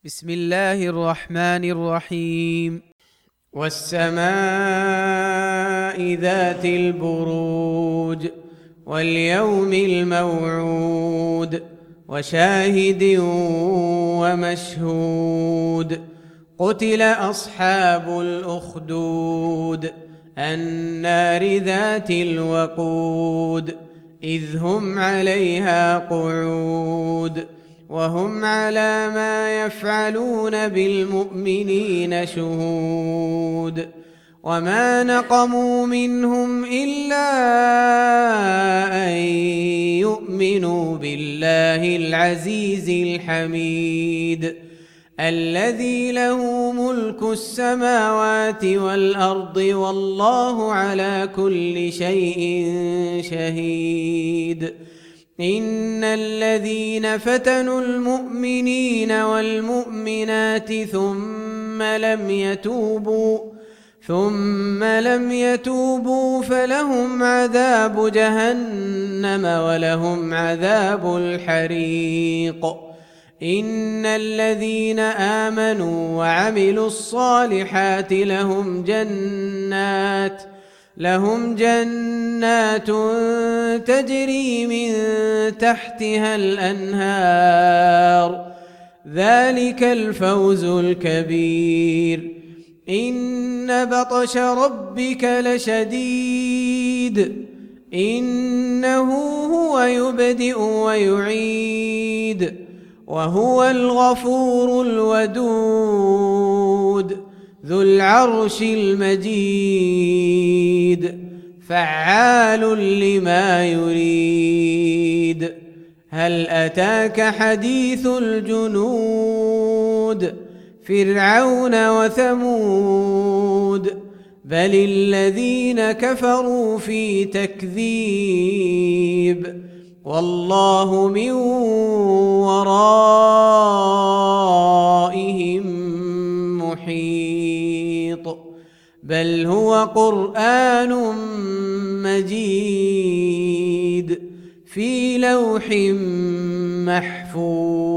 بسم الله الرحمن الرحيم. والسماء ذات البروج واليوم الموعود وشاهد ومشهود. قتل أصحاب الأخدود النار ذات الوقود إذ هم عليها قعود وهم على ما يفعلون بالمؤمنين شهود. وما نقموا منهم إلا أن يؤمنوا بالله العزيز الحميد الذي له ملك السماوات والأرض والله على كل شيء شهيد. إن الذين فتنوا المؤمنين والمؤمنات ثم لم يتوبوا فلهم عذاب جهنم ولهم عذاب الحريق. إن الذين آمنوا وعملوا الصالحات لهم جنات تجري من تحتها الأنهار ذلك الفوز الكبير. إن بطش ربك لشديد إنه هو يبدئ ويعيد وهو الغفور الودود ذو العرش المجيد فعال لما يريد. هل أتاك حديث الجنود فرعون وثمود بل الذين كفروا في تكذيب والله من ورائهم محيط. بل هو قرآن مجيد في لوح محفوظ.